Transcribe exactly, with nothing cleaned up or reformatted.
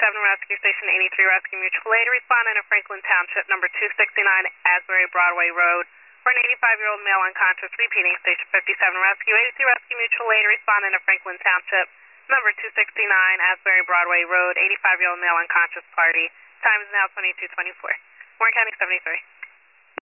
fifty-seven Rescue Station eighty-three Rescue Mutual Aid. Responding to Franklin Township, number two sixty-nine Asbury Broadway Road. For an eighty-five-year-old male unconscious, repeating Station fifty-seven Rescue, eighty-three Rescue Mutual Aid. Responding to Franklin Township, number two sixty-nine Asbury Broadway Road. eighty-five-year-old male unconscious party. Time is now twenty-two twenty-four. Warren County seventy-three.